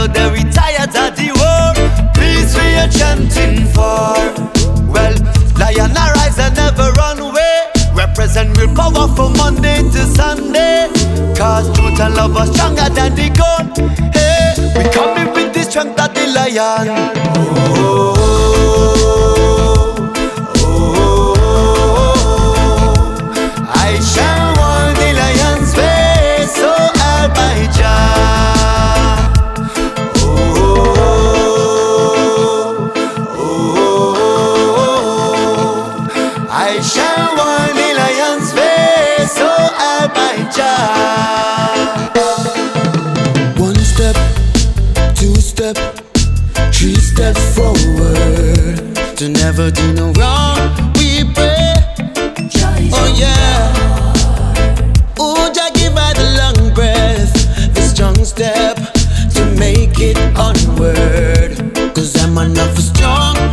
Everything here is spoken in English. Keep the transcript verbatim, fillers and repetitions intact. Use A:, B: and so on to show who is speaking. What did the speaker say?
A: out there, we tired of the war. Peace we are chanting for. Well, lion arise and never run away. Represent real power from Monday to Sunday. Cause truth and love are stronger than the gun. Hey, we coming with the strength of the lion. Oh, oh, oh, I shall warn the lion's face, so I'll by Jah. Oh, oh, oh, I shall warn the lion's face, so I'll by Jah.
B: One step, two step, three steps forward. To never do no wrong, we pray. Oh yeah. Oh, Jah give her the long breath, the strong step to make it onward. Cause I'm enough strong